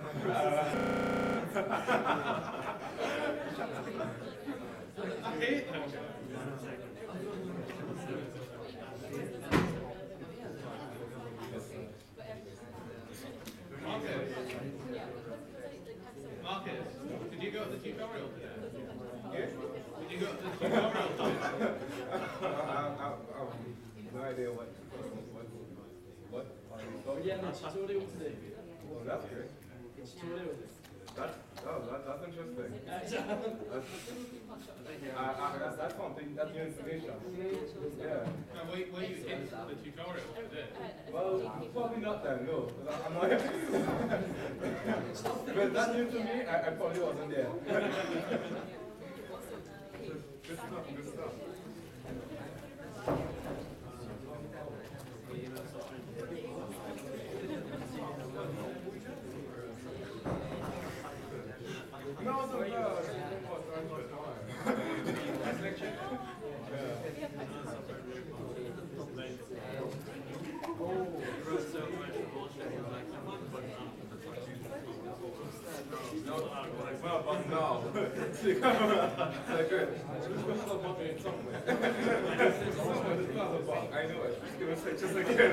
Marcus, did you go to the tutorial today? Yes? Did you go to the tutorial today? No idea what. Oh yeah, no tutorial today. Oh, that's great. Tutorial. That's interesting. That's something. That's new information. Yeah. Now, were you in the tutorial today? Well, probably not then, no. 'Cause I'm not. But that's new to me. I probably wasn't there. Good stuff. Good stuff. No, it's okay. That's lecture. Well, but no. So good. I know it. Just give us just again.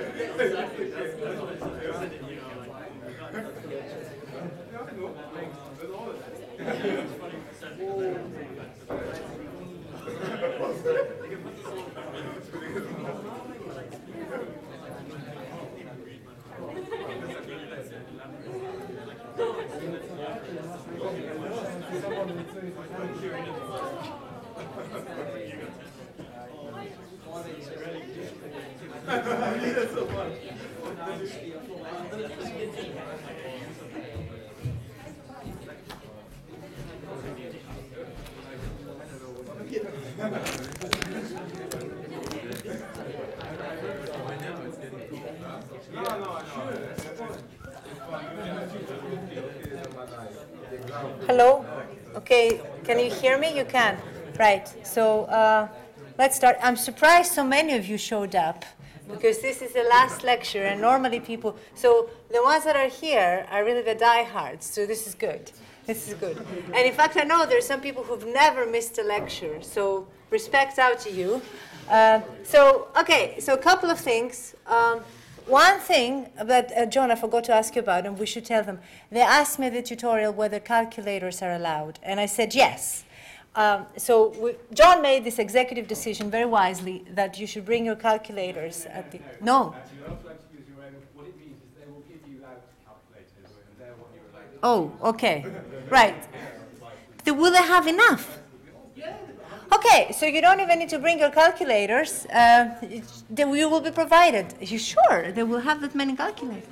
Hello? Okay, can you hear me? You can. Right, so let's start. I'm surprised so many of you showed up because this is the last lecture and normally people, so the ones that are here are really the diehards, so this is good. This is good. And in fact, I know there's some people who've never missed a lecture, so respect out to you. So a couple of things. One thing that, John, I forgot to ask you about, and we should tell them. They asked me at the tutorial whether calculators are allowed, and I said yes. John made this executive decision very wisely that you should bring your calculators at the... No. What it means is they will give you out calculators, and they're what you're allowed to. Oh, okay. Right. Will they have enough? Okay, so you don't even need to bring your calculators. You will be provided. Are you sure they will have that many calculators?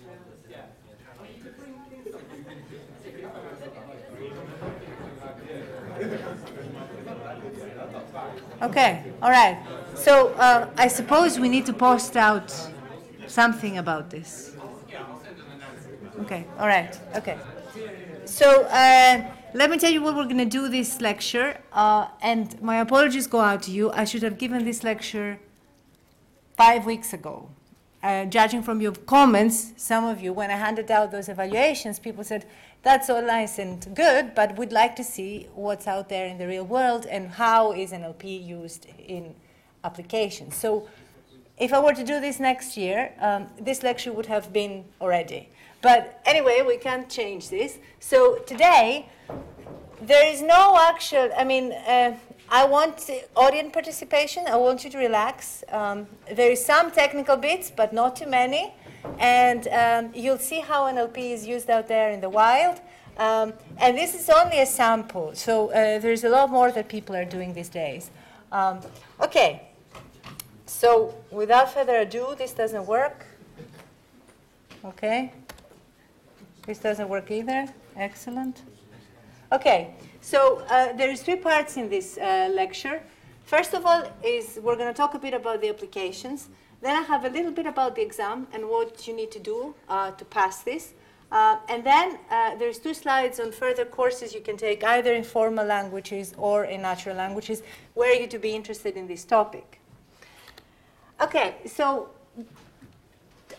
Okay, all right. So I suppose we need to post out something about this. Okay, all right, okay. So let me tell you what we're going to do this lecture, and my apologies go out to you. I should have given this lecture 5 weeks ago. Judging from your comments, some of you, when I handed out those evaluations, people said, that's all nice and good, but we'd like to see what's out there in the real world and how is NLP used in applications. So if I were to do this next year, this lecture would have been already. But anyway, we can't change this. So today, there is no actual, I want audience participation. I want you to relax. There is some technical bits, but not too many. And you'll see how NLP is used out there in the wild. And this is only a sample. So there's a lot more that people are doing these days. Okay. So without further ado, this doesn't work. Okay. This doesn't work either. Excellent. Okay. So there's 3 parts in this lecture. First of all is we're going to talk a bit about the applications. Then I have a little bit about the exam and what you need to do to pass this. And then there's 2 slides on further courses you can take either in formal languages or in natural languages where you to be interested in this topic. Okay, so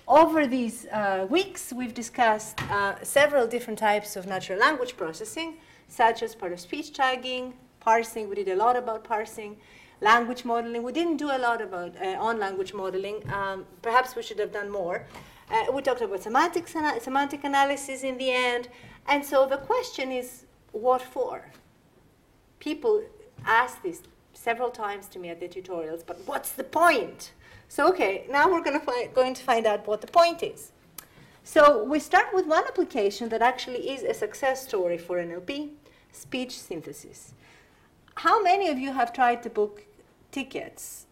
over these weeks, we've discussed several different types of natural language processing, such as part of speech tagging, parsing. We did a lot about parsing, language modeling. We didn't do a lot about on language modeling. Perhaps we should have done more. We talked about semantic analysis in the end. And so the question is, what for? People ask this several times to me at the tutorials, but what's the point? So, okay, now we're going to find out what the point is. So we start with one application that actually is a success story for NLP, speech synthesis. How many of you have tried to book tickets?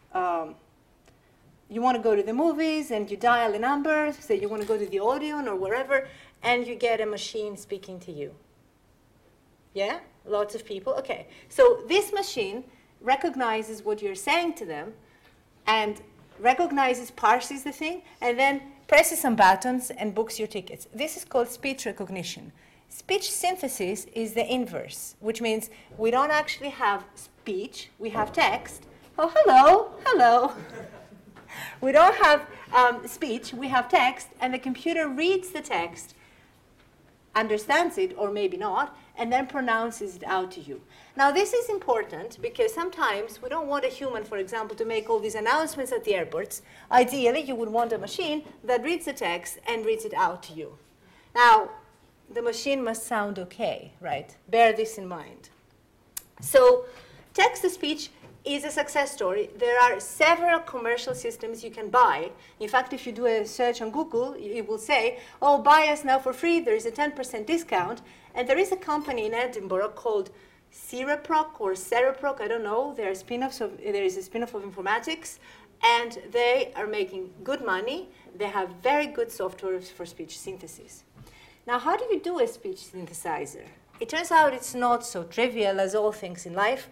You want to go to the movies and you dial a number, say you want to go to the Odeon or wherever, and you get a machine speaking to you. Yeah? Lots of people? Okay. So this machine recognizes what you're saying to them and parses the thing, and then presses some buttons and books your tickets. This is called speech recognition. Speech synthesis is the inverse, which means we don't actually have speech, we have text. Oh, hello, hello. We don't have speech, we have text, and the computer reads the text, understands it, or maybe not, and then pronounces it out to you. Now, this is important because sometimes we don't want a human, for example, to make all these announcements at the airports. Ideally, you would want a machine that reads the text and reads it out to you. Now, the machine must sound okay, right? Bear this in mind. So, text-to-speech is a success story. There are several commercial systems you can buy. In fact, if you do a search on Google, it will say, oh, buy us now for free, there is a 10% discount. And there is a company in Edinburgh called Cereproc or Cereproc, I don't know. There is a spin-off of Informatics, and they are making good money. They have very good software for speech synthesis. Now, how do you do a speech synthesizer? It turns out it's not so trivial as all things in life.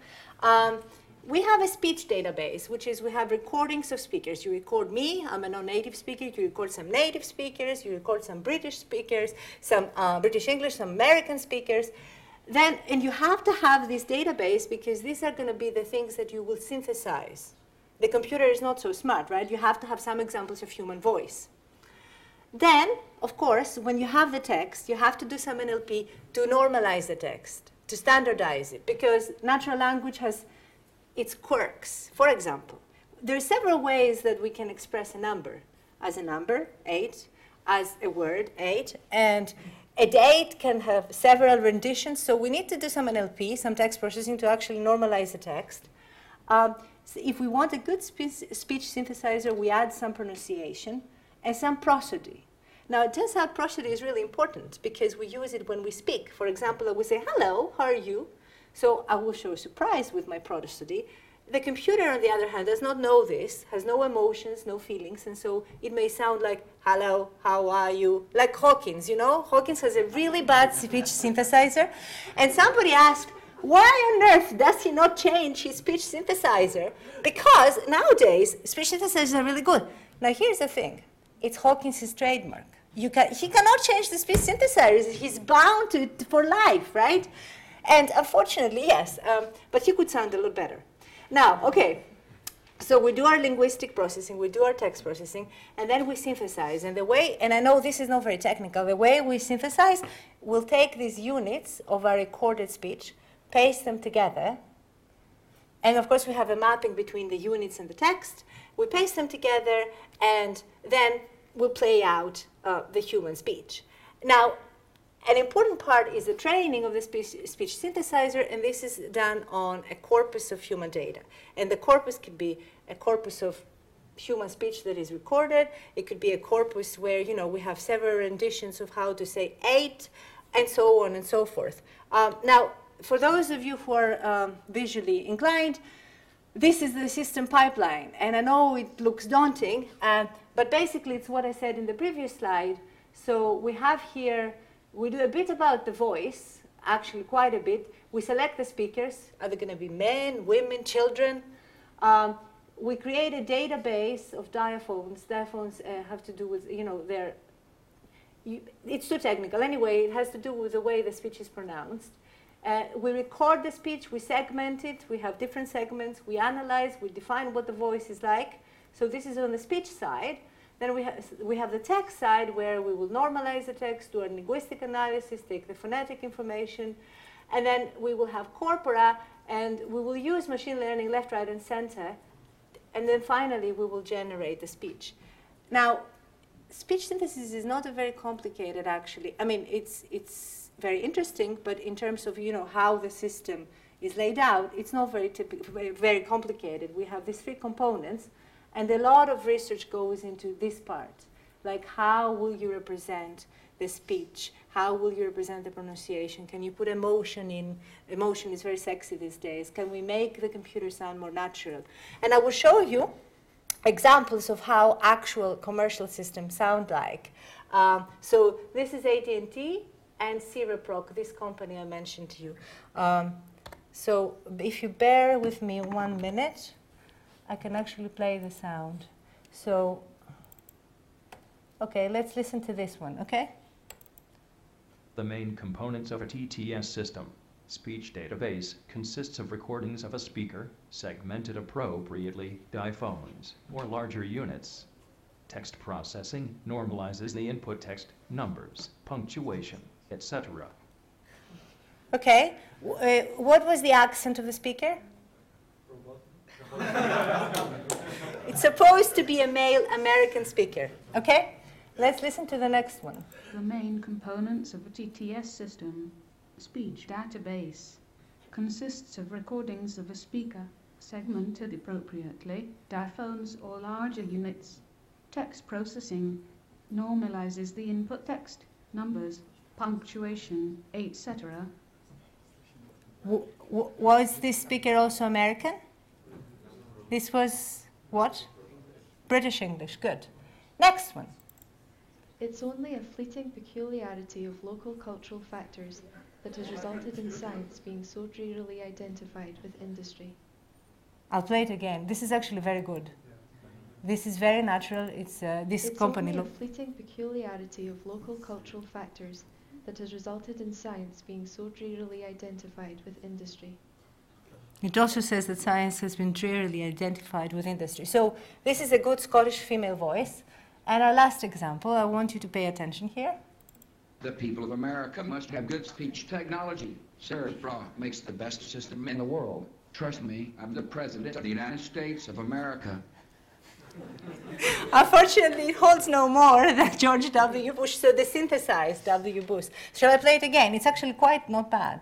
We have a speech database, which is we have recordings of speakers. You record me, I'm a non-native speaker. You record some native speakers. You record some British speakers, some British English, some American speakers. And you have to have this database because these are going to be the things that you will synthesize. The computer is not so smart, right? You have to have some examples of human voice. Then, of course, when you have the text, you have to do some NLP to normalize the text, to standardize it, because natural language has its quirks. For example, there are several ways that we can express a number. As a number, 8, as a word, 8, and a date can have several renditions, so we need to do some NLP, some text processing, to actually normalize the text. So if we want a good speech synthesizer, we add some pronunciation and some prosody. Now, it turns out prosody is really important because we use it when we speak. For example, I will say, hello, how are you? So I will show surprise with my prosody. The computer, on the other hand, does not know this, has no emotions, no feelings, and so it may sound like, hello, how are you? Like Hawkins, you know? Hawkins has a really bad speech synthesizer. And somebody asked, why on earth does he not change his speech synthesizer? Because nowadays, speech synthesizers are really good. Now, here's the thing. It's Hawkins' trademark. He cannot change the speech synthesizer. He's bound to for life, right? And unfortunately, yes, but he could sound a little better. Now, okay, so we do our linguistic processing, we do our text processing, and then we synthesize. And the way, and I know this is not very technical, the way we synthesize, we'll take these units of our recorded speech, paste them together, and of course we have a mapping between the units and the text. We paste them together, and then we'll play out the human speech. Now, an important part is the training of the speech synthesizer, and this is done on a corpus of human data. And the corpus could be a corpus of human speech that is recorded. It could be a corpus where, you know, we have several renditions of how to say 8, and so on and so forth. Now, for those of you who are visually inclined, this is the system pipeline. And I know it looks daunting, but basically it's what I said in the previous slide. So we have here, we do a bit about the voice, actually quite a bit. We select the speakers. Are they going to be men, women, children? We create a database of diaphones. Diaphones have to do with, you know, it's too technical. Anyway, it has to do with the way the speech is pronounced. We record the speech, we segment it, we have different segments, we analyze, we define what the voice is like. So this is on the speech side. Then we have the text side where we will normalize the text, do a linguistic analysis, take the phonetic information, and then we will have corpora, and we will use machine learning left, right, and center, and then finally we will generate the speech. Now, speech synthesis is not a very complicated, actually. I mean, it's very interesting, but in terms of how the system is laid out, it's not very complicated. We have these three components, and a lot of research goes into this part, like how will you represent the speech? How will you represent the pronunciation? Can you put emotion in? Emotion is very sexy these days. Can we make the computer sound more natural? And I will show you examples of how actual commercial systems sound like. So this is AT&T and Cereproc, this company I mentioned to you. So if you bear with me 1 minute, I can actually play the sound. So, okay, let's listen to this one, okay? The main components of a TTS system, speech database, consists of recordings of a speaker, segmented appropriately, diphones, or larger units. Text processing normalizes the input text, numbers, punctuation, etc. Okay, what was the accent of the speaker? It's supposed to be a male American speaker, okay? Let's listen to the next one. The main components of a TTS system, speech database, consists of recordings of a speaker, segmented appropriately, diphones or larger units. Text processing normalizes the input text, numbers, punctuation, etc. Was this speaker also American? This was what? British English, good. Next one. It's only a fleeting peculiarity of local cultural factors that has resulted in science being so drearily identified with industry. I'll play it again. This is actually very good. This is very natural. It's this company. It's only a fleeting peculiarity of local cultural factors that has resulted in science being so drearily identified with industry. It also says that science has been drearily identified with industry. So this is a good Scottish female voice. And our last example, I want you to pay attention here. The people of America must have good speech technology. Cereproc makes the best system in the world. Trust me, I'm the President of the United States of America. Unfortunately, it holds no more than George W. Bush, so they synthesized W. Bush. Shall I play it again? It's actually quite not bad.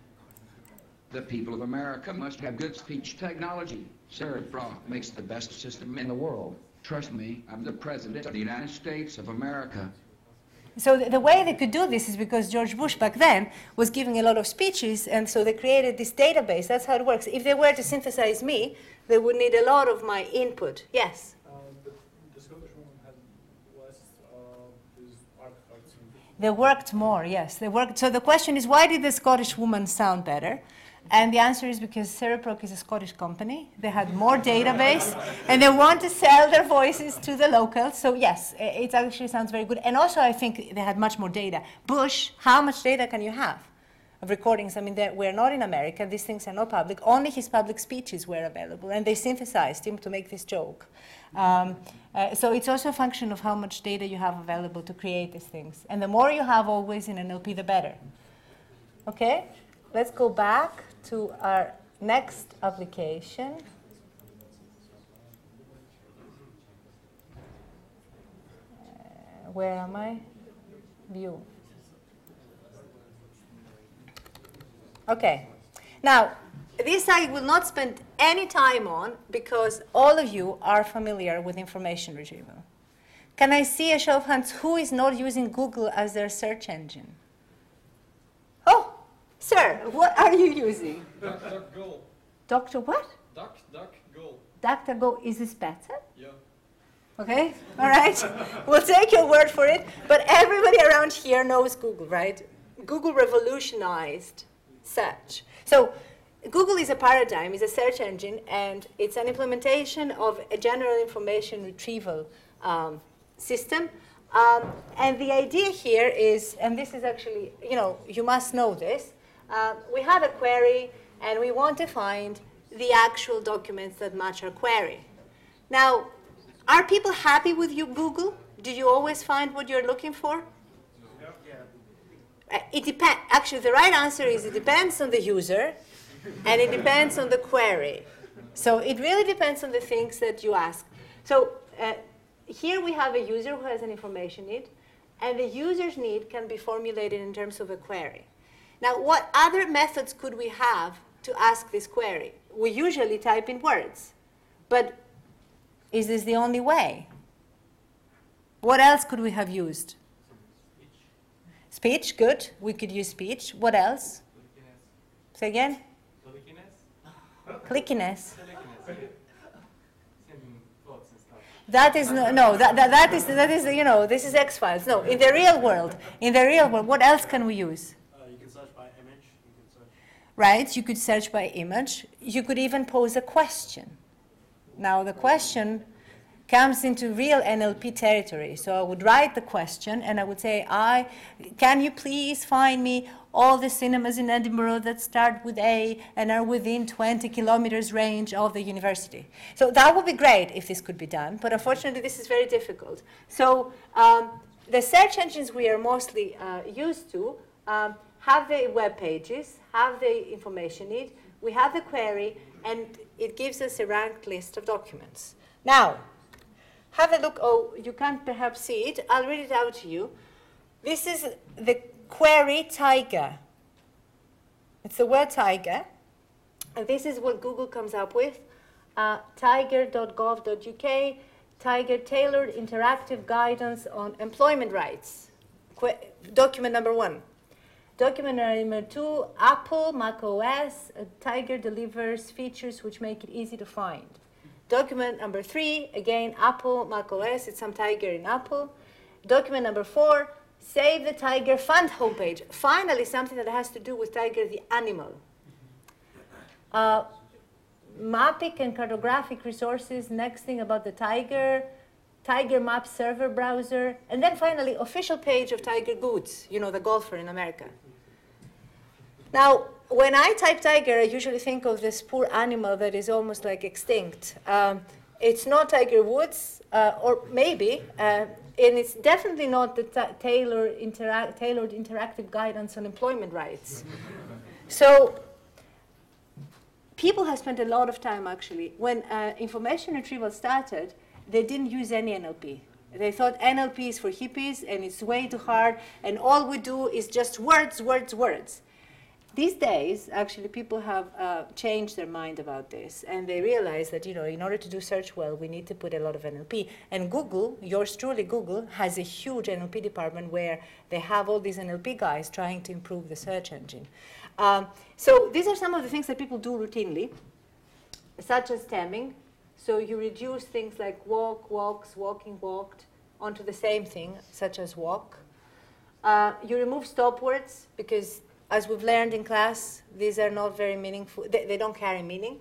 The people of America must have good speech technology. Cereproc makes the best system in the world. Trust me, I'm the President of the United States of America. So the way they could do this is because George Bush back then was giving a lot of speeches, and so they created this database. That's how it works. If they were to synthesize me, they would need a lot of my input. Yes? The Scottish woman had less these artifacts. They worked more, yes. They worked. So the question is, why did the Scottish woman sound better? And the answer is because Cereproc is a Scottish company. They had more database, and they want to sell their voices to the locals. So yes, it actually sounds very good. And also, I think they had much more data. Bush, how much data can you have of recordings? I mean, we're not in America. These things are not public. Only his public speeches were available, and they synthesized him to make this joke. So it's also a function of how much data you have available to create these things. And the more you have always in NLP, the better. Okay? Let's go back to our next application. Where am I? View. Okay. Now, this I will not spend any time on because all of you are familiar with information retrieval. Can I see a show of hands who is not using Google as their search engine? Oh! Sir, what are you using? DuckDuckGo. Dr. what? DuckDuckGo. DuckDuckGo. Is this better? Yeah. Okay, all right. We'll take your word for it. But everybody around here knows Google, right? Google revolutionized search. So Google is a paradigm, is a search engine, and it's an implementation of a general information retrieval system. And the idea here is, and this is actually, you must know this, we have a query, and we want to find the actual documents that match our query. Now, Are people happy with you, Google? Do you always find what you're looking for? It depends. Actually, the right answer is it depends on the user, and it depends on the query. So it really depends on the things that you ask. So here we have a user who has an information need, and the user's need can be formulated in terms of a query. Now, what other methods could we have to ask this query? We usually type in words, but is this the only way? What else could we have used? Speech, good. We could use speech. What else? Say again? Clickiness. That is that is you know, this is X-Files. No, in the real world, what else can we use? You can search by image. You can search. Right, you could search by image. You could even pose a question. Now the question comes into real NLP territory. So I would write the question and I would say, can you please find me all the cinemas in Edinburgh that start with A and are within 20 kilometers range of the university? So that would be great if this could be done, but unfortunately this is very difficult. So the search engines we are mostly used to have the web pages, have the information need, we have the query, and it gives us a ranked list of documents. Now, have a look. Oh, you can't perhaps see it. I'll read it out to you. This is the query Tiger. It's the word Tiger. And this is what Google comes up with. Tiger.gov.uk, Tiger Tailored Interactive Guidance on Employment Rights. Document number 1. Document number 2, Apple, macOS, Tiger delivers features which make it easy to find. Document number 3, again, Apple, macOS, it's some Tiger in Apple. Document number 4, Save the Tiger Fund homepage. Finally, something that has to do with Tiger the animal. Mapping and cartographic resources, next thing about the Tiger, Tiger Map server browser, and then finally, official page of Tiger Woods, you know, the golfer in America. Now, when I type tiger, I usually think of this poor animal that is almost like extinct. It's not Tiger Woods, or maybe, and it's definitely not the tailored interactive guidance on employment rights. So people have spent a lot of time, actually. When information retrieval started, they didn't use any NLP. They thought NLP is for hippies, and it's way too hard, and all we do is just words, words, words. These days, actually, people have changed their mind about this, and they realize that, you know, in order to do search well, we need to put a lot of NLP. And Google, yours truly, Google, has a huge NLP department where they have all these NLP guys trying to improve the search engine. So these are some of the things that people do routinely, such as stemming. So you reduce things like walk, walks, walking, walked, onto the same thing, such as walk. You remove stop words because, as we've learned in class, these are not very meaningful. They don't carry meaning.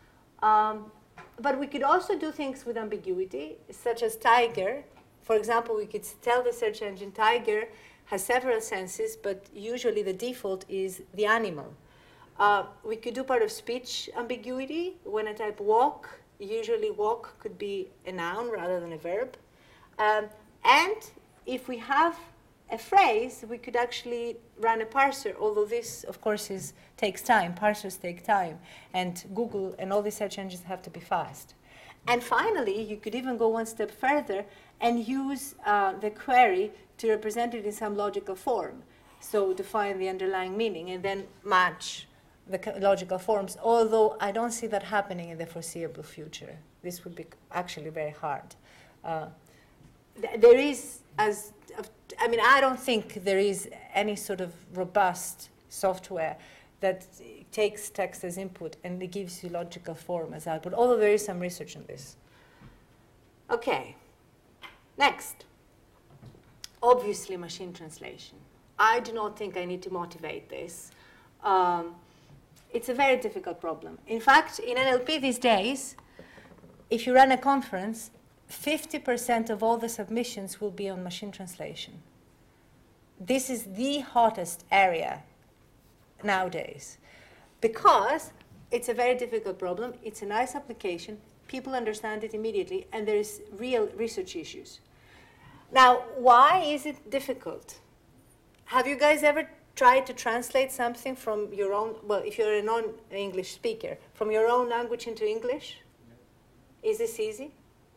But we could also do things with ambiguity, such as tiger. For example, we could tell the search engine tiger has several senses, but usually the default is the animal. We could do part of speech ambiguity. When I type walk, usually walk could be a noun rather than a verb. And if we have a phrase, we could actually run a parser, although this, of course, takes time. Parsers take time, and Google and all these search engines have to be fast. And finally, you could even go one step further and use the query to represent it in some logical form. So define the underlying meaning and then match the logical forms, although I don't see that happening in the foreseeable future. This would be actually very hard. There is, I don't think there is any sort of robust software that takes text as input and it gives you logical form as output, although there is some research on this. Okay, next. Obviously, machine translation. I do not think I need to motivate this. It's a very difficult problem. In fact, in NLP these days, if you run a conference, 50% of all the submissions will be on machine translation. This is the hottest area nowadays because it's a very difficult problem. It's a nice application. people understand it immediately, and there's real research issues. Now, why is it difficult? Have you guys ever tried to translate something from your own, well, if you're a non-English speaker, from your own language into English? Is this easy?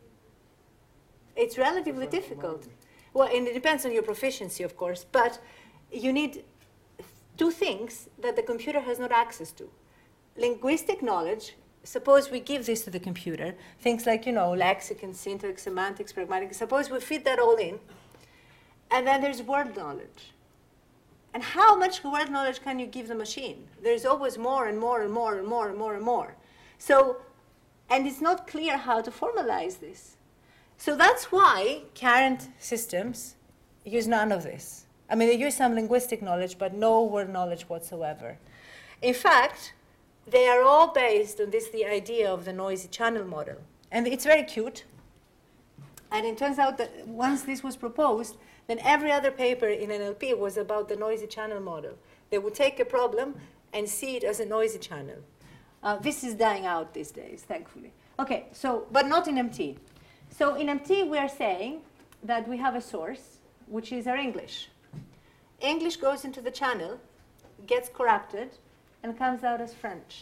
It's relatively difficult. Well, and it depends on your proficiency, of course, but you need two things that the computer has not access to. Linguistic knowledge, suppose we give this to the computer, things like, lexicon, syntax, semantics, pragmatics, suppose we feed that all in, and then there's word knowledge. And how much word knowledge can you give the machine? There's always more and more and more and more and more and more. So, and it's not clear how to formalize this. So that's why current systems use none of this. I mean, they use some linguistic knowledge, but no word knowledge whatsoever. In fact, they are all based on the idea of the noisy channel model. And it's very cute. And it turns out that once this was proposed, then every other paper in NLP was about the noisy channel model. They would take a problem and see it as a noisy channel. This is dying out these days, thankfully. Okay, so, but not in MT. So in MT, we are saying that we have a source, which is our English. English goes into the channel, gets corrupted, and comes out as French.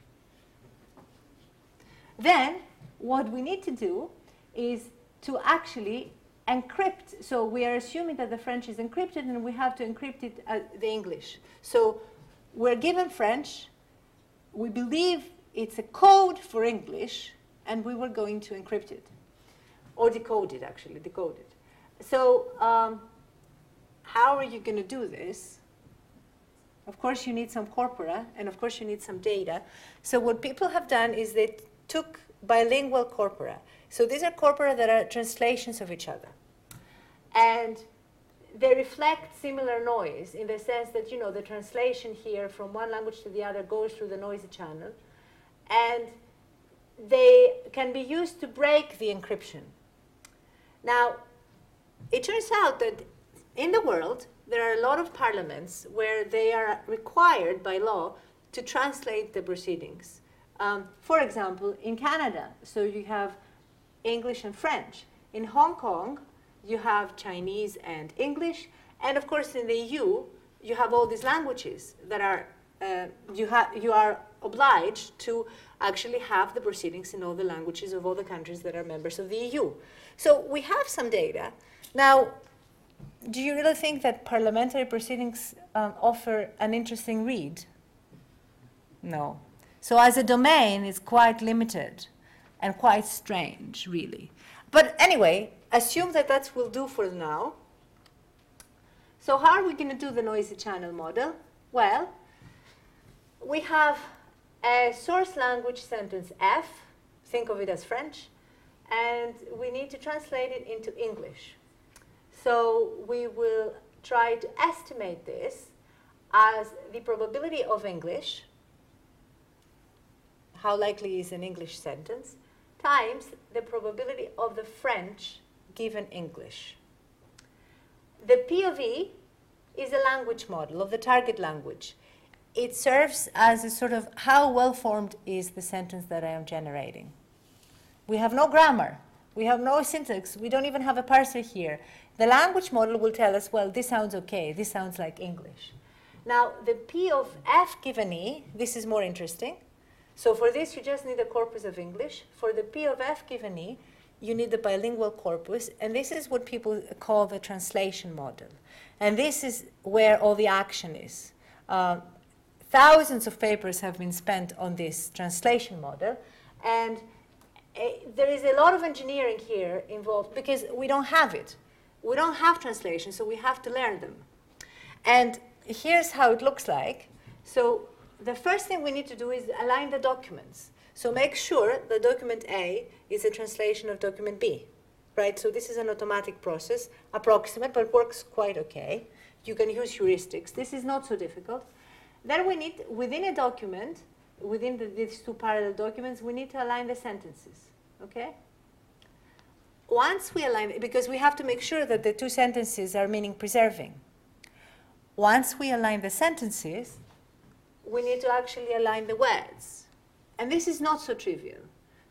Then, what we need to do is to actually encrypt. So we are assuming that the French is encrypted, and we have to encrypt it the English. So we're given French. We believe it's a code for English, and we were going to encrypt it. Or decode it, actually, decode it. So how are you going to do this? Of course, you need some corpora, and of course, you need some data. So what people have done is they took bilingual corpora. So these are corpora that are translations of each other. And they reflect similar noise in the sense that, the translation here from one language to the other goes through the noisy channel. And they can be used to break the encryption. Now, it turns out that in the world, there are a lot of parliaments where they are required by law to translate the proceedings. For example, in Canada, so you have English and French. In Hong Kong, you have Chinese and English. And of course, in the EU, you have all these languages that are, you are obliged to actually have the proceedings in all the languages of all the countries that are members of the EU. So we have some data. Now, do you really think that parliamentary proceedings offer an interesting read? No. So as a domain, it's quite limited and quite strange, really. But anyway, assume that that will do for now. So how are we going to do the noisy channel model? Well, we have a source language sentence F, think of it as French, and we need to translate it into English. So we will try to estimate this as the probability of English, how likely is an English sentence, times the probability of the French given English. The POV is a language model of the target language. It serves as a sort of how well-formed is the sentence that I am generating. We have no grammar. We have no syntax. We don't even have a parser here. The language model will tell us, well, this sounds okay. This sounds like English. Now, the P of F given E, this is more interesting. So for this, you just need a corpus of English. For the P of F given E, you need the bilingual corpus. And this is what people call the translation model. And this is where all the action is. Thousands of papers have been spent on this translation model. And there is a lot of engineering here involved because we don't have it. We don't have translation, so we have to learn them. And here's how it looks like. So the first thing we need to do is align the documents. So make sure the document A is a translation of document B, right? So this is an automatic process, approximate, but works quite okay. You can use heuristics. This is not so difficult. Then we need, within a document, within these two parallel documents, we need to align the sentences, okay? Once we align, because we have to make sure that the two sentences are meaning preserving. Once we align the sentences, we need to actually align the words. And this is not so trivial.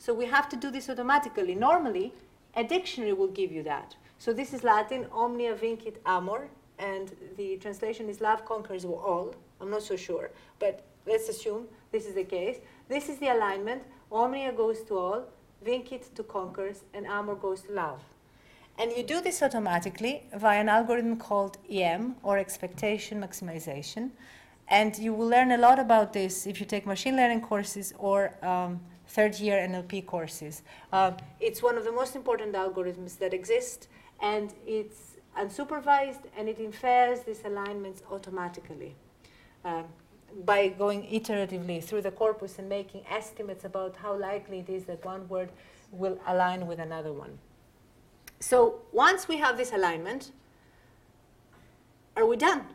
So we have to do this automatically. Normally, a dictionary will give you that. So this is Latin, omnia vincit amor, and the translation is love conquers all. I'm not so sure, but let's assume this is the case. This is the alignment. Omnia goes to all, vincit to conquers, and amor goes to love. And you do this automatically via an algorithm called EM, or expectation maximization. And you will learn a lot about this if you take machine learning courses or third-year NLP courses. It's one of the most important algorithms that exist, and it's unsupervised, and it infers these alignments automatically by going iteratively through the corpus and making estimates about how likely it is that one word will align with another one. So once we have this alignment, are we done?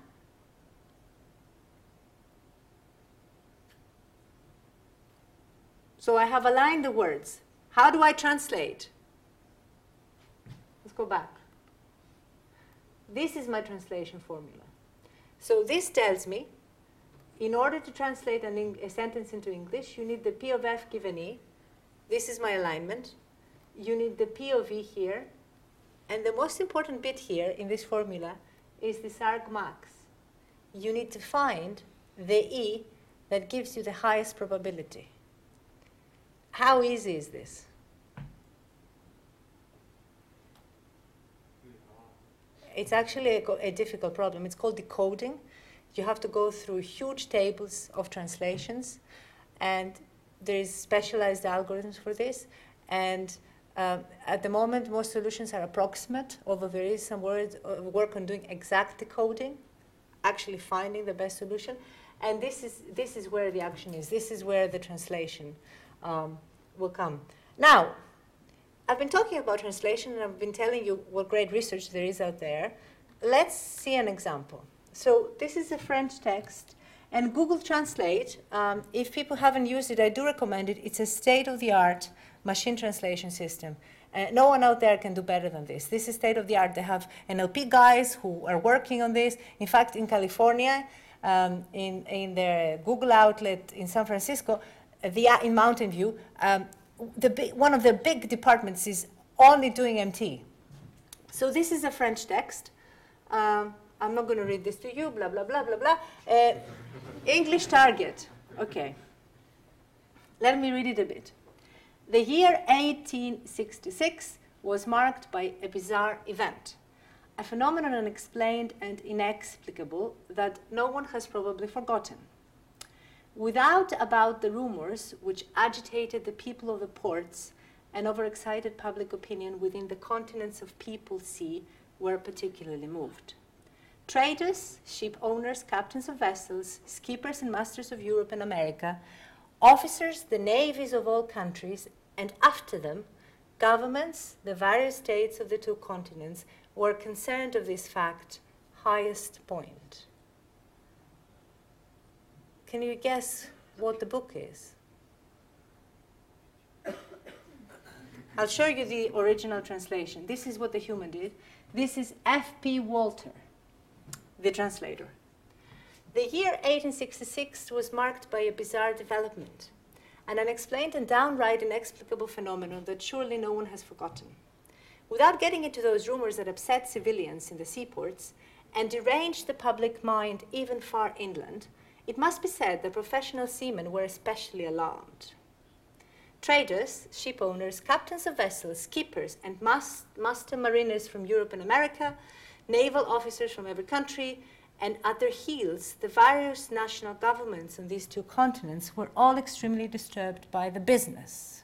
So I have aligned the words. How do I translate? Let's go back. This is my translation formula. So this tells me, in order to translate a sentence into English, you need the P of F given E. This is my alignment. You need the P of E here. And the most important bit here in this formula is this argmax. You need to find the E that gives you the highest probability. How easy is this? It's actually a difficult problem. It's called decoding. You have to go through huge tables of translations, and there is specialized algorithms for this. And at the moment, most solutions are approximate, although there is some work on doing exact decoding, actually finding the best solution. And this is where the action is. This is where the translation will come. Now, I've been talking about translation, and I've been telling you what great research there is out there. Let's see an example. So this is a French text, and Google Translate, if people haven't used it, I do recommend it. It's a state-of-the-art machine translation system. No one out there can do better than this. This is state-of-the-art. They have NLP guys who are working on this. In fact, in California, in their Google outlet in San Francisco, in Mountain View, one of the big departments is only doing MT. So this is a French text. I'm not going to read this to you, blah, blah, blah, blah, blah. English target. Okay. Let me read it a bit. The year 1866 was marked by a bizarre event, a phenomenon unexplained and inexplicable that no one has probably forgotten. Without about the rumors which agitated the people of the ports and overexcited public opinion within the continents of People Sea were particularly moved. Traders, ship owners, captains of vessels, skippers and masters of Europe and America, officers, the navies of all countries, and after them, governments, the various states of the two continents, were concerned of this fact, highest point. Can you guess what the book is? I'll show you the original translation. This is what the human did. This is F.P. Walter, the translator. The year 1866 was marked by a bizarre development, an unexplained and downright inexplicable phenomenon that surely no one has forgotten. Without getting into those rumors that upset civilians in the seaports and deranged the public mind even far inland, it must be said that professional seamen were especially alarmed. Traders, ship owners, captains of vessels, skippers, and master mariners from Europe and America, naval officers from every country, and at their heels, the various national governments on these two continents were all extremely disturbed by the business.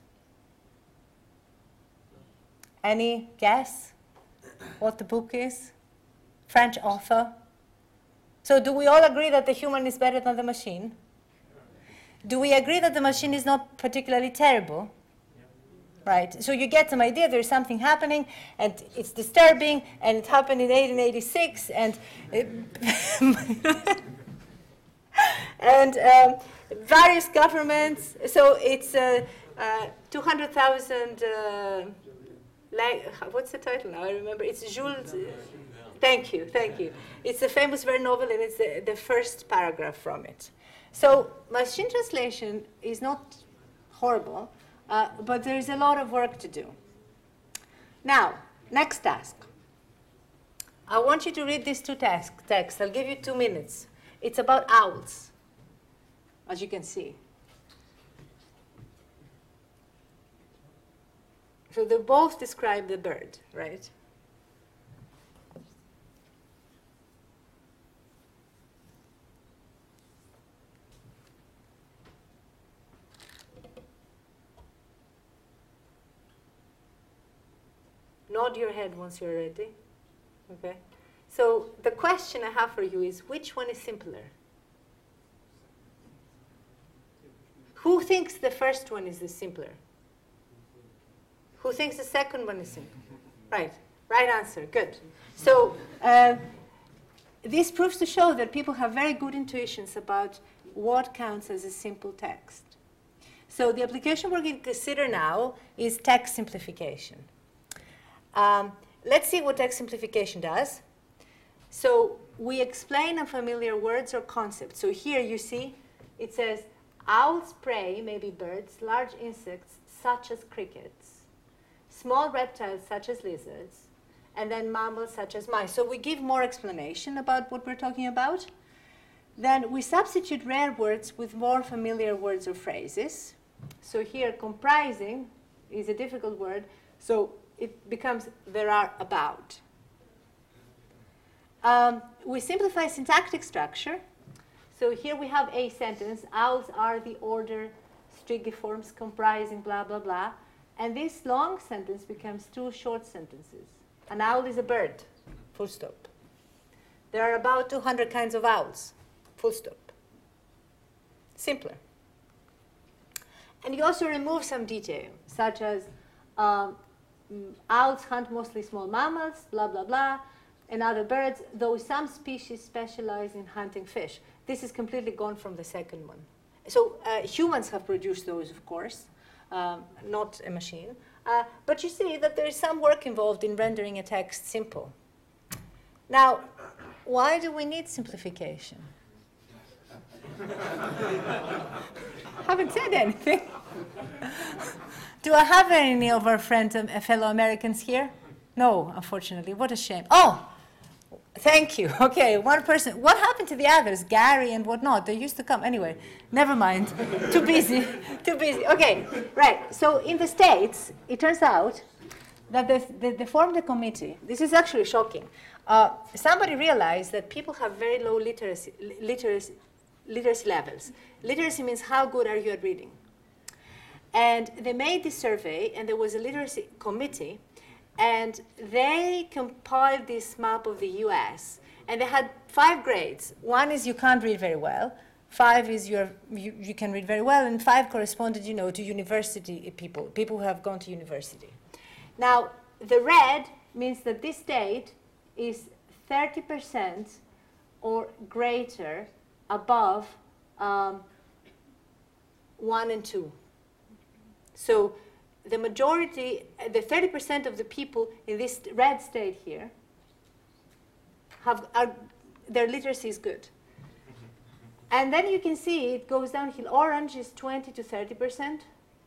Any guess what the book is? French author. So do we all agree that the human is better than the machine? Do we agree that the machine is not particularly terrible? Right, so you get some idea there's something happening, and it's disturbing, and it happened in 1886, and various governments. So it's 200,000. What's the title now? I remember. It's Jules. Thank you. It's a famous Verne novel, and it's the first paragraph from it. So machine translation is not horrible. But there is a lot of work to do. Now, next task. I want you to read these two texts. I'll give you 2 minutes. It's about owls, as you can see. So they both describe the bird, right? Nod your head once you're ready. Okay. So the question I have for you is, which one is simpler? Who thinks the first one is the simpler? Who thinks the second one is simpler? Right. Right answer. Good. So this proves to show that people have very good intuitions about what counts as a simple text. So the application we're going to consider now is text simplification. Let's see what text simplification does. So we explain unfamiliar words or concepts. So here you see it says owls prey, maybe birds, large insects such as crickets, small reptiles such as lizards, and then mammals such as mice. So we give more explanation about what we're talking about. Then we substitute rare words with more familiar words or phrases. So here comprising is a difficult word. So it becomes there are about. We simplify syntactic structure. So here we have a sentence. Owls are the order Strigiformes comprising blah, blah, blah. And this long sentence becomes 2 short sentences. An owl is a bird, full stop. There are about 200 kinds of owls, full stop. Simpler. And you also remove some detail, such as owls hunt mostly small mammals, blah, blah, blah, and other birds, though some species specialize in hunting fish. This is completely gone from the second one. So humans have produced those, of course, not a machine. But you see that there is some work involved in rendering a text simple. Now, why do we need simplification? Haven't said anything. Do I have any of our friends, fellow Americans here? No, unfortunately. What a shame. Oh, thank you. Okay, one person. What happened to the others? Gary and whatnot. They used to come. Anyway, never mind. Too busy. Too busy. Okay, right. So in the States, it turns out that they formed a committee. This is actually shocking. Somebody realized that people have very low literacy levels. Literacy means how good are you at reading. And they made this survey, and there was a literacy committee, and they compiled this map of the US. And they had 5 grades. 1 is you can't read very well. 5 is you can read very well. And 5 corresponded, to university people who have gone to university. Now, the red means that this state is 30% or greater above 1 and 2. So the majority, the 30% of the people in this red state here, their literacy is good. And then you can see it goes downhill. Orange is 20 to 30%.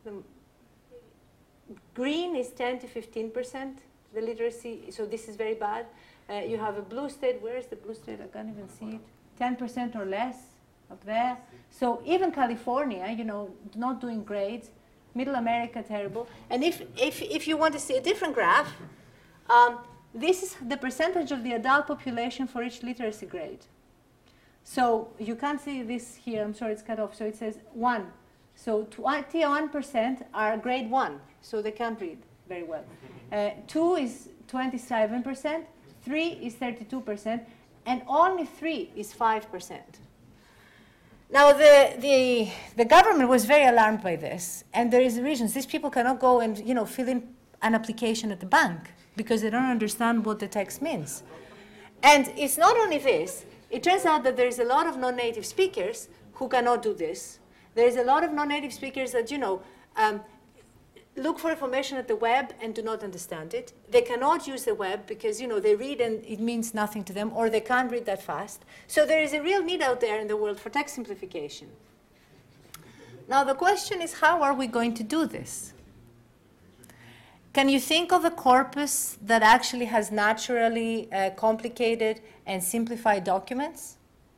Green is 10 to 15%, the literacy. So this is very bad. You have a blue state. Where is the blue state? I can't even see it. 10% or less up there. So even California, not doing great. Middle America, terrible. And if you want to see a different graph, this is the percentage of the adult population for each literacy grade. So you can't see this here. I'm sorry, it's cut off. So it says 1. So 21% are grade 1, so they can't read very well. 2 is 27%, 3 is 32%, and only 3 is 5%. Now, the government was very alarmed by this, and there is reasons. These people cannot go and fill in an application at the bank because they don't understand what the text means. And it's not only this. It turns out that there is a lot of non-native speakers who cannot do this. There is a lot of non-native speakers that look for information at the web and do not understand it. They cannot use the web because they read and it means nothing to them, or they can't read that fast. So there is a real need out there in the world for text simplification. Now the question is, how are we going to do this? Can you think of a corpus that actually has naturally complicated and simplified documents?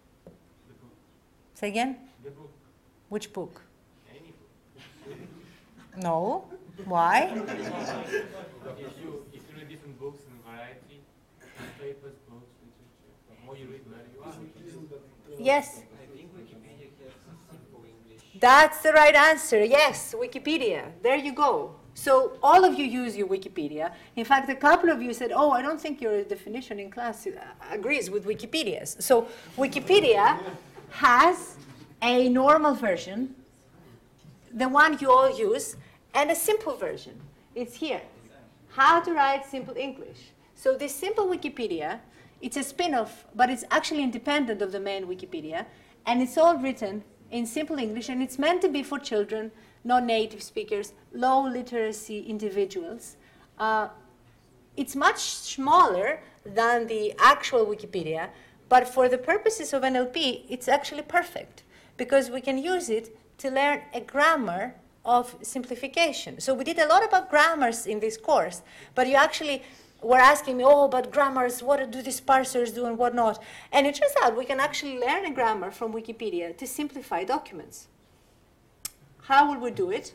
Say again? The book. Which book? Any book. No. Why? If you read different books in variety, papers, books, literature, the more you read, the better you are. Yes. I think Wikipedia has simple English. That's the right answer. Yes, Wikipedia. There you go. So all of you use your Wikipedia. In fact, a couple of you said, oh, I don't think your definition in class agrees with Wikipedia's. So Wikipedia has a normal version, the one you all use, and a simple version. It's here. How to write simple English. So this simple Wikipedia, it's a spin-off, but it's actually independent of the main Wikipedia, and it's all written in simple English, and it's meant to be for children, non-native speakers, low literacy individuals. It's much smaller than the actual Wikipedia, but for the purposes of NLP, it's actually perfect because we can use it to learn a grammar of simplification. So we did a lot about grammars in this course, but you actually were asking me, oh, but grammars, what do these parsers do and what not? And it turns out we can actually learn a grammar from Wikipedia to simplify documents. How will we do it?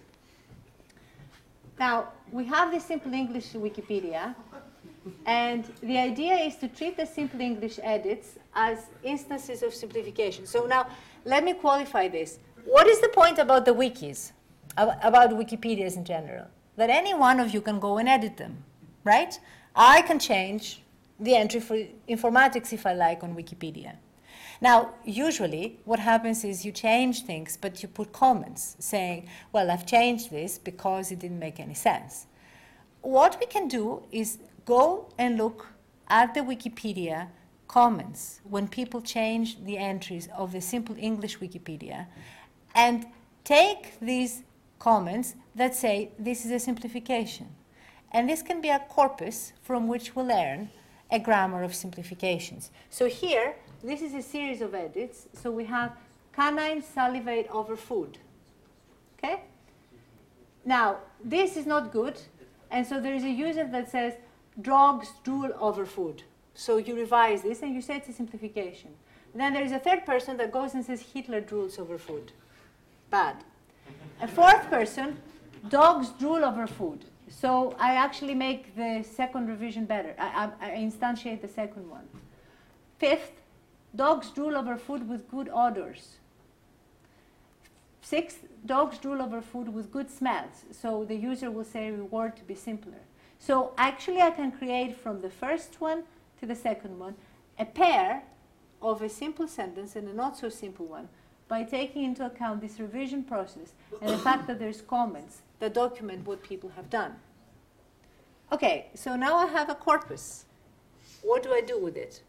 Now, we have the Simple English Wikipedia, and the idea is to treat the Simple English edits as instances of simplification. So now, let me qualify this. What is the point about the wikis, about Wikipedias in general? That any one of you can go and edit them, right? I can change the entry for informatics if I like on Wikipedia. Now, usually what happens is you change things, but you put comments saying, well, I've changed this because it didn't make any sense. What we can do is go and look at the Wikipedia comments when people change the entries of the Simple English Wikipedia and take these comments that say this is a simplification. And this can be a corpus from which we learn a grammar of simplifications. So here, this is a series of edits. So we have canines salivate over food. Okay? Now, this is not good. And so there is a user that says dogs drool over food. So you revise this and you say it's a simplification. Then there is a third person that goes and says Hitler drools over food. Bad. A fourth person, dogs drool over food. So I actually make the second revision better. I instantiate the second one. Fifth, dogs drool over food with good odors. Sixth, dogs drool over food with good smells. So the user will say reward to be simpler. So actually I can create from the first one to the second one a pair of a simple sentence and a not so simple one by taking into account this revision process and the fact that there's comments that document what people have done. Okay, so now I have a corpus. What do I do with it?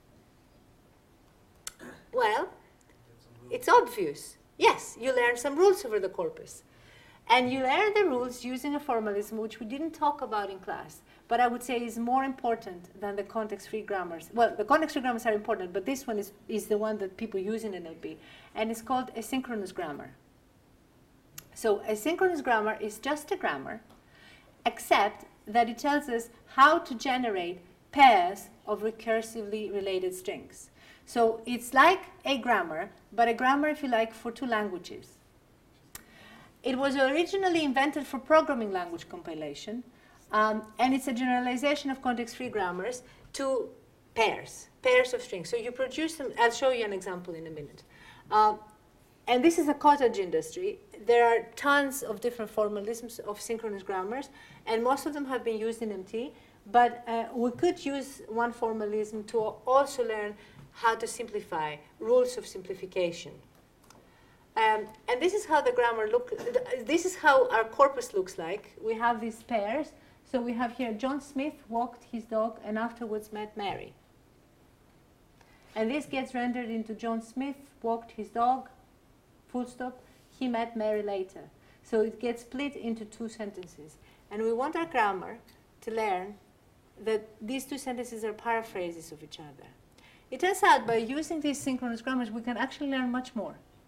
Well, it's obvious. Yes, you learn some rules over the corpus. And you learn the rules using a formalism which we didn't talk about in class, but I would say is more important than the context-free grammars. Well, the context-free grammars are important, but this one is the one that people use in NLP, and it's called asynchronous grammar. So asynchronous grammar is just a grammar, except that it tells us how to generate pairs of recursively related strings. So it's like a grammar, but a grammar, if you like, for two languages. It was originally invented for programming language compilation, and it's a generalization of context-free grammars to pairs of strings. So you produce them. I'll show you an example in a minute. And this is a cottage industry. There are tons of different formalisms of synchronous grammars, and most of them have been used in MT. But we could use one formalism to also learn how to simplify, rules of simplification. And this is how the grammar this is how our corpus looks like. We have these pairs. So we have here, John Smith walked his dog and afterwards met Mary. And this gets rendered into John Smith walked his dog, full stop, he met Mary later. So it gets split into two sentences. And we want our grammar to learn that these two sentences are paraphrases of each other. It turns out by using these synchronous grammars, we can actually learn much more.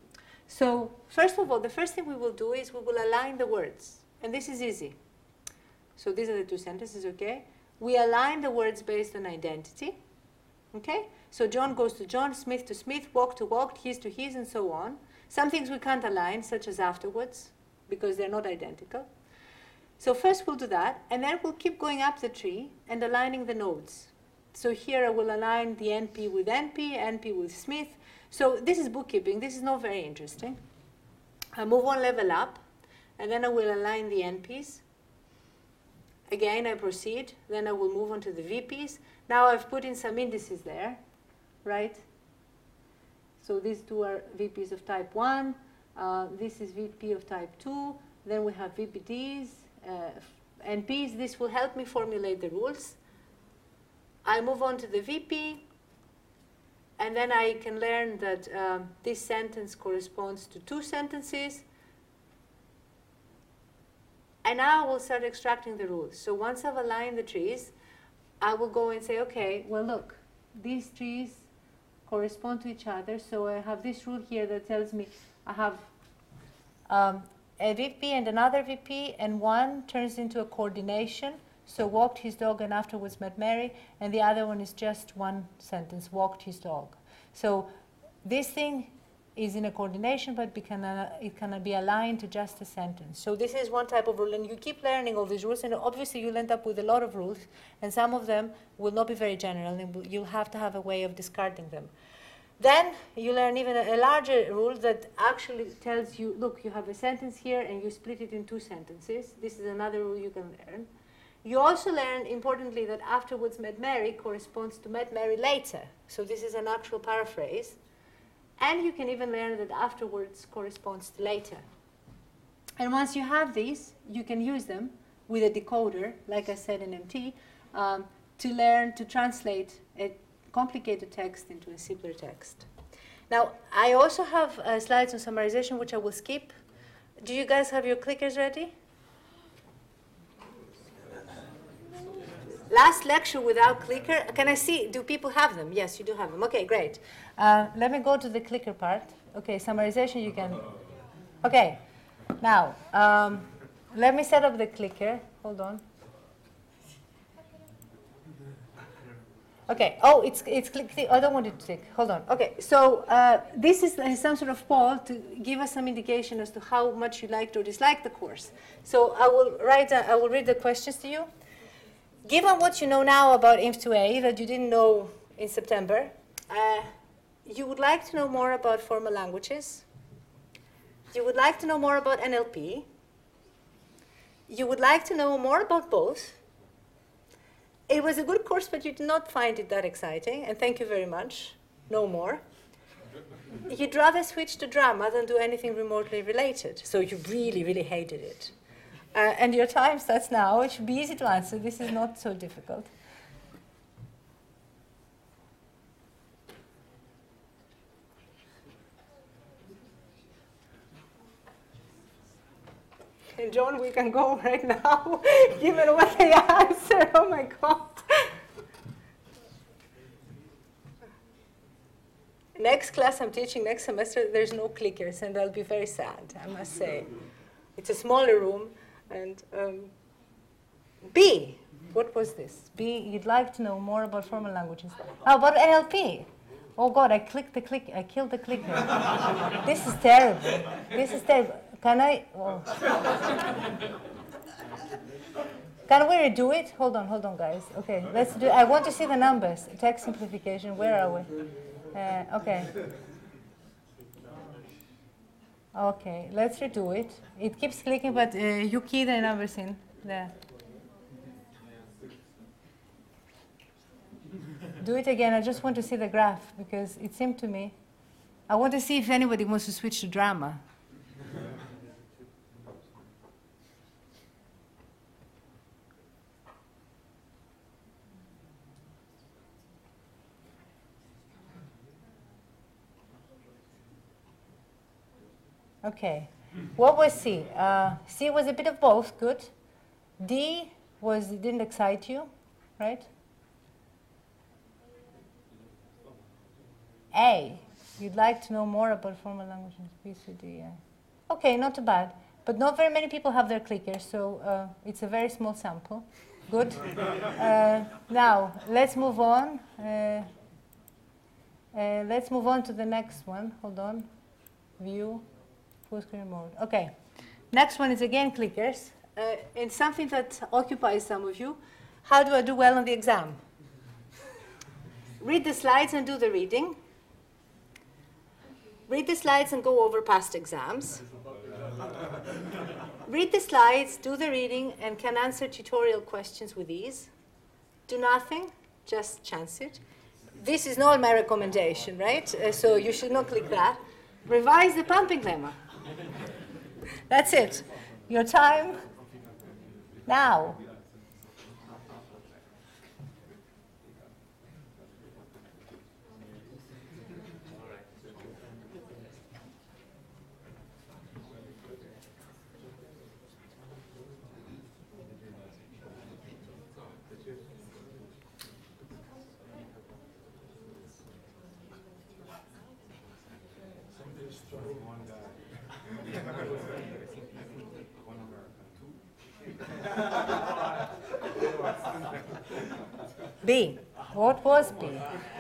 So first of all, the first thing we will do is we will align the words. And this is easy. So these are the two sentences, okay? We align the words based on identity. Okay? So John goes to John, Smith to Smith, walk to walk, his to his, and so on. Some things we can't align, such as afterwards, because they're not identical. So first we'll do that, and then we'll keep going up the tree and aligning the nodes. So here I will align the NP with NP, NP with Smith. So this is bookkeeping. This is not very interesting. I move one level up, and then I will align the NPs. Again, I proceed. Then I will move on to the VPs. Now I've put in some indices there, right? So these two are VPs of type 1. This is VP of type 2. Then we have VPDs, NPs. This will help me formulate the rules. I move on to the VP. And then I can learn that this sentence corresponds to 2 sentences. And now I will start extracting the rules. So once I've aligned the trees, I will go and say, okay, well, look, these trees correspond to each other. So I have this rule here that tells me I have a VP and another VP, and one turns into a coordination. So walked his dog and afterwards met Mary, and the other one is just one sentence, walked his dog. So this thing is in a coordination, but it can be aligned to just a sentence. So this is one type of rule, and you keep learning all these rules, and obviously you'll end up with a lot of rules, and some of them will not be very general, and you'll have to have a way of discarding them. Then you learn even a larger rule that actually tells you, look, you have a sentence here, and you split it in 2 sentences. This is another rule you can learn. You also learn, importantly, that afterwards met Mary corresponds to met Mary later. So this is an actual paraphrase. And you can even learn that afterwards corresponds to later. And once you have these, you can use them with a decoder, like I said in MT, to learn to translate a complicated text into a simpler text. Now, I also have slides on summarization, which I will skip. Do you guys have your clickers ready? Last lecture without clicker. Can I see? Do people have them? Yes, you do have them. Okay, great. Let me go to the clicker part. Okay, summarization you can. Okay, now let me set up the clicker. Hold on. Okay. Oh, it's click. I don't want it to tick. Hold on. Okay. So this is some sort of poll to give us some indication as to how much you liked or disliked the course. So I will read the questions to you. Given what you know now about INF2A that you didn't know in September, you would like to know more about formal languages. You would like to know more about NLP. You would like to know more about both. It was a good course, but you did not find it that exciting, and thank you very much. No more. You'd rather switch to drama than do anything remotely related, so you really, really hated it. And your time starts now. It should be easy to answer. This is not so difficult. And John, we can go right now, given what they answer. Oh my God. Next class I'm teaching next semester, there's no clickers, and I'll be very sad, I must say. It's a smaller room. And B, what was this? B, you'd like to know more about formal languages. How about NLP? Oh God, I killed the clicker. This is terrible. This is terrible. Can I? Oh. Can we redo it? Hold on, guys. Okay, let's do. I want to see the numbers. Text simplification. Where are we? Okay. Okay, let's redo it. It keeps clicking, but you key the numbers in there. Do it again. I just want to see the graph because it seemed to me. I want to see if anybody wants to switch to drama. Okay, what was C? C was a bit of both, good. D didn't excite you, right? A, You'd like to know more about formal languages, BCD, yeah. Okay, not too bad. But not very many people have their clickers, so it's a very small sample. Good. Now, let's move on. Let's move on to the next one. Hold on. View, full screen mode. Okay. Next one is again clickers. And something that occupies some of you. How do I do well on the exam? Read the slides and do the reading. Read the slides and go over past exams. Read the slides, do the reading, and can answer tutorial questions with ease. Do nothing, just chance it. This is not my recommendation, right? So you should not click that. Revise the pumping lemma. That's it. Your time now. B. What was B?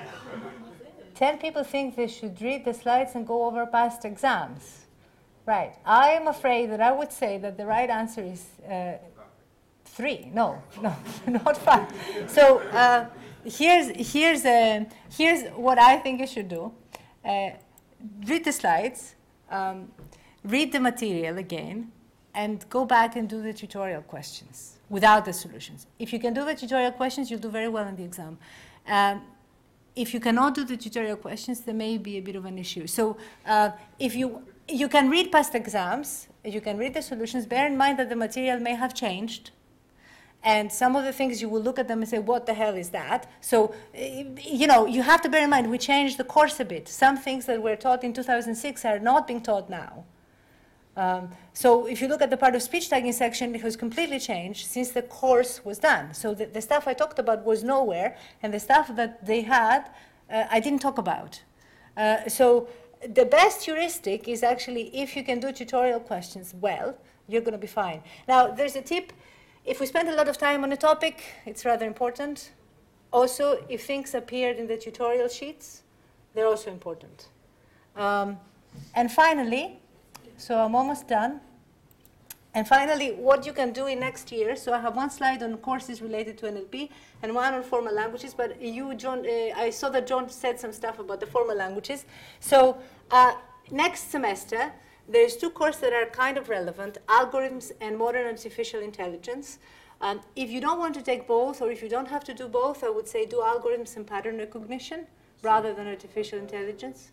10 people think they should read the slides and go over past exams. Right. I am afraid that I would say that the right answer is 3. No, not 5. So here's what I think you should do. Read the slides, read the material again, and go back and do the tutorial questions without the solutions. If you can do the tutorial questions, you'll do very well in the exam. If you cannot do the tutorial questions, there may be a bit of an issue. So if you can read past exams, you can read the solutions, bear in mind that the material may have changed. And some of the things you will look at them and say, what the hell is that? So, you have to bear in mind, we changed the course a bit. Some things that were taught in 2006 are not being taught now. So if you look at the part of speech tagging section, it has completely changed since the course was done. So the stuff I talked about was nowhere, and the stuff that they had, I didn't talk about. So the best heuristic is actually if you can do tutorial questions well, you're going to be fine. Now, there's a tip. If we spend a lot of time on a topic, it's rather important. Also, if things appeared in the tutorial sheets, they're also important. And finally, so I'm almost done. And finally, what you can do in next year. So I have one slide on courses related to NLP and one on formal languages. But you, John, I saw that John said some stuff about the formal languages. So next semester, there's 2 courses that are kind of relevant, algorithms and modern artificial intelligence. If you don't want to take both, or if you don't have to do both, I would say do algorithms and pattern recognition rather than artificial intelligence.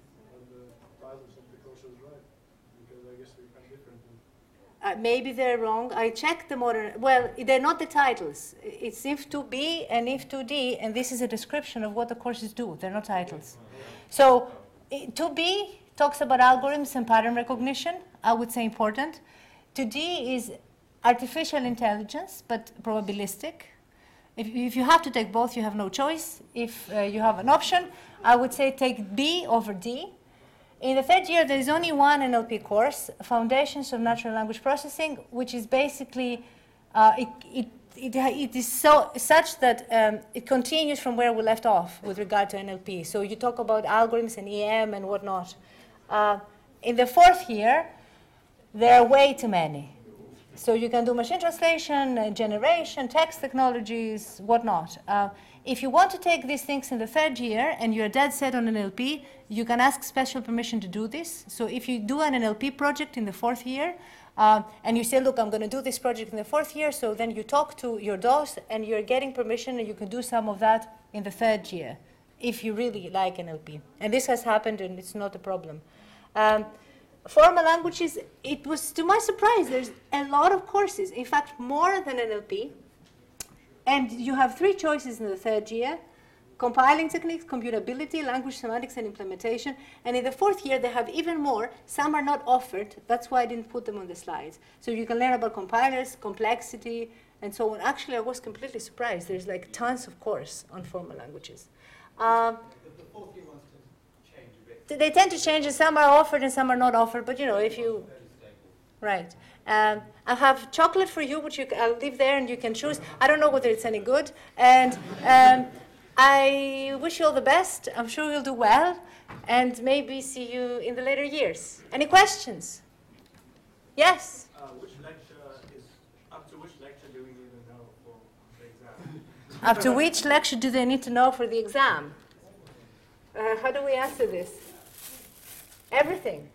Maybe they're wrong. I checked the modern, well, they're not the titles. It's IF2B and IF2D, and this is a description of what the courses do. They're not titles. So 2B talks about algorithms and pattern recognition, I would say important. 2D is artificial intelligence, but probabilistic. If you have to take both, you have no choice. If you have an option, I would say take B over D. In the 3rd year, there is only one NLP course, Foundations of Natural Language Processing, which is basically, it is such that it continues from where we left off with regard to NLP. So you talk about algorithms and EM and whatnot. In the 4th year, there are way too many. So you can do machine translation, generation, text technologies, whatnot. If you want to take these things in the 3rd year and you're dead set on NLP, you can ask special permission to do this. So if you do an NLP project in the 4th year, and you say, look, I'm going to do this project in the 4th year, so then you talk to your DOS and you're getting permission and you can do some of that in the 3rd year, if you really like NLP. And this has happened and it's not a problem. Formal languages, it was to my surprise, there's a lot of courses, in fact, more than NLP. And you have 3 choices in the 3rd year: compiling techniques, computability, language semantics, and implementation. And in the 4th year, they have even more. Some are not offered. That's why I didn't put them on the slides. So you can learn about compilers, complexity, and so on. Actually, I was completely surprised. There's like tons of course on formal languages. The 4th year ones tend to change a bit they tend to change, and some are offered and some are not offered. But if you, right. I have chocolate for you, which I'll leave there, and you can choose. I don't know whether it's any good, and I wish you all the best. I'm sure you'll do well, and maybe see you in the later years. Any questions? Yes. Up to which lecture do we need to know for the exam? Up to which lecture do they need to know for the exam? How do we answer this? Everything.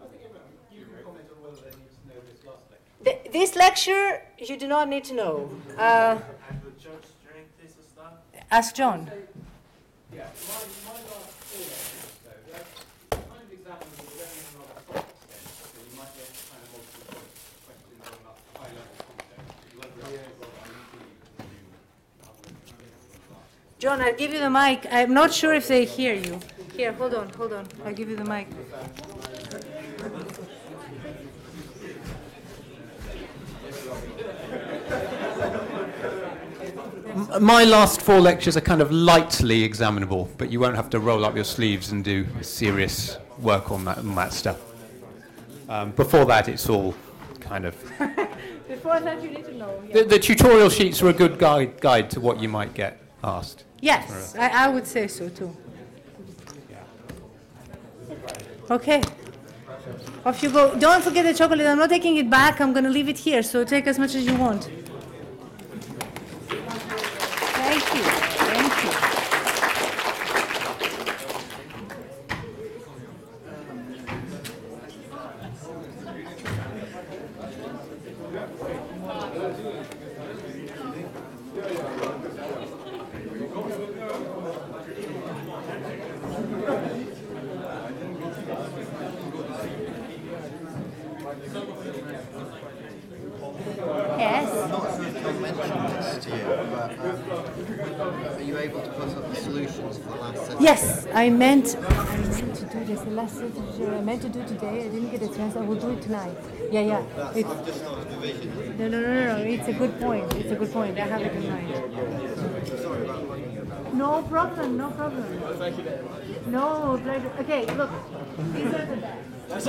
This lecture, you do not need to know. And the church strength this and stuff? Ask John. Yeah, my last 4 lectures, though, they're kind of examinable with everything on a soft extent, so you might get kind of multiple questions on that high-level content. John, I'll give you the mic. I'm not sure if they hear you. Here, hold on. I'll give you the mic. My last 4 lectures are kind of lightly examinable, but you won't have to roll up your sleeves and do serious work on that stuff. Before that, it's all kind of... Before that, you need to know. Yeah. The tutorial sheets are a good guide to what you might get asked. Yes, I would say so too. Okay. Off you go. Don't forget the chocolate. I'm not taking it back. I'm going to leave it here, so take as much as you want. Thank you. Thank you. Yes. I've mentioned this to you, but are you able to put up the solutions for the last session? Yes, I meant to do this. The last session I meant to do today. I didn't get a chance. I will do it tonight. Yeah. It's Just not a division. no. It's a good point. I have it in mind. Sorry about running you about. No problem. No pleasure. Okay, look. These are the bags.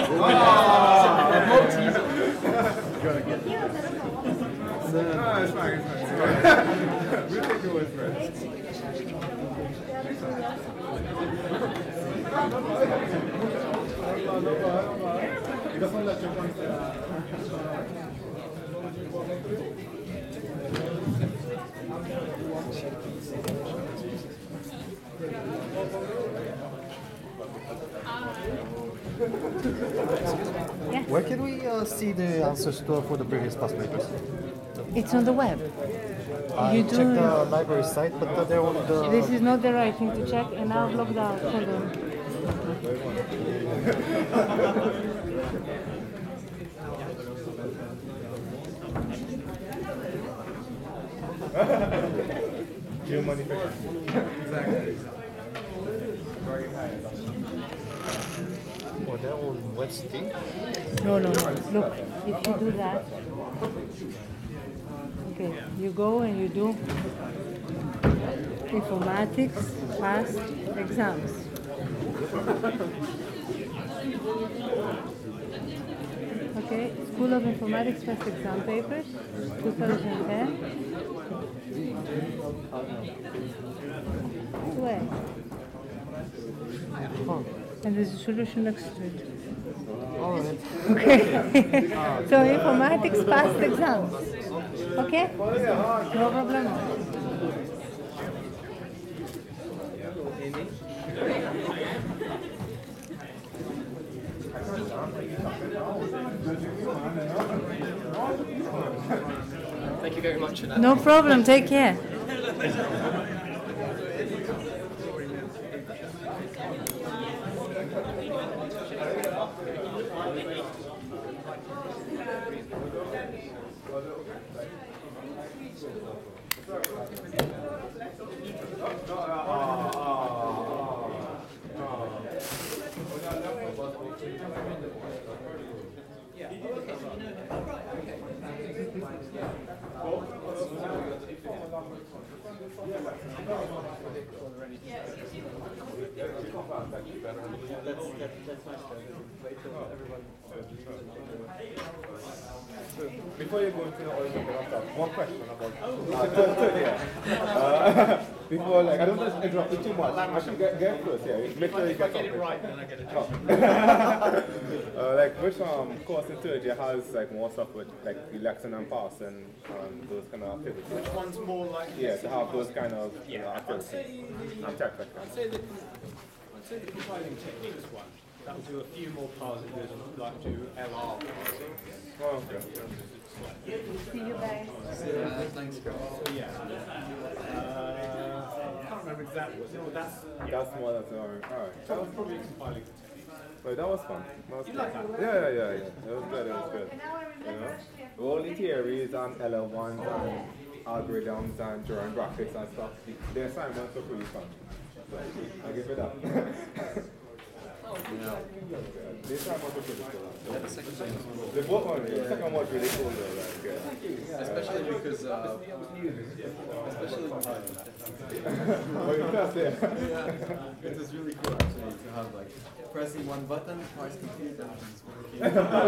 Where can we see the answers for the previous past papers? It's on the web. I checked the library site, but they're on the... This is not the right thing to check, and now I've logged out. Hold on. Oh, they're on Wednesday? No. Look, if you do that, okay, you go and you do informatics past exams. Okay, School of Informatics past exam papers, 2010. Where? Oh. And there's a solution next to it. Oh, Okay. So informatics past exams. Okay? No problem. Thank you very much for that. No problem. Take care. Let's that's nice to wait till everyone. So before you go into the other stuff, one question about before, like, I don't want to interrupt you too much. I should get first, yeah. Make sure you get it right, then I get a chance. Like, which course in third year has like more stuff with like election and passing and those kind of activities? Which one's more likely? Yeah, to have those kind of activities. I'd say the compiling techniques one. That will do a few more parsing than like do LR parsing. Oh, okay. See you guys. Thanks, guys. So yeah. I can't remember exactly what it was. That's more than alright. that was probably compiling techniques. But that was fun. You like that? Yeah. It was good, You know? The only theories and LL1s and algorithms and drawing graphics and stuff, the assignments were pretty fun. So I'll give it that. The assignments were pretty cool. Yeah, the second one was cool. The second one was really cool though. Like, Especially because, especially compiling. What you first there? Yeah, it was really cool actually to have like pressing one button, twice complete, and just working.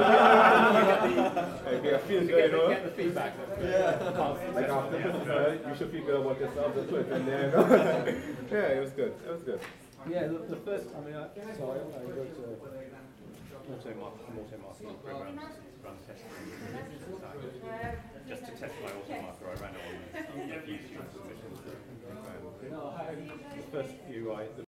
Get the feedback. Yeah. Like after you should figure out what yourself is with, and then yeah, it was good. Yeah, the first, I mean, so I wrote multi-marking programs, run testing, just to test my automarker. I ran it on a few transmissions. The first few,